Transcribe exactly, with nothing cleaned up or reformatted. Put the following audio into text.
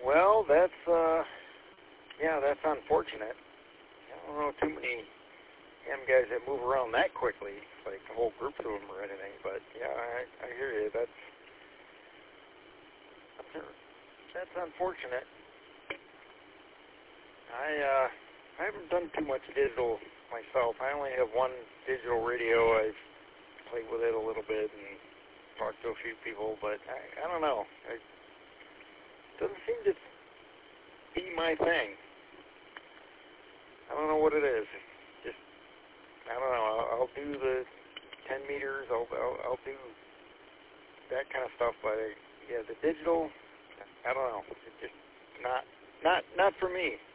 Well, that's, uh, yeah, that's unfortunate. I don't know too many ham guys that move around that quickly, like whole groups of them or anything, but yeah, I, I hear you. That's, that's unfortunate. I, uh, I haven't done too much digital myself. I only have one digital radio. I've played with it a little bit and talked to a few people, but I, I don't know. It doesn't seem to be my thing. I don't know what it is. Just, I don't know. I'll, I'll do the ten meters. I'll, I'll, I'll do that kind of stuff, but I, yeah, the digital, I don't know. It's just not, not, not for me.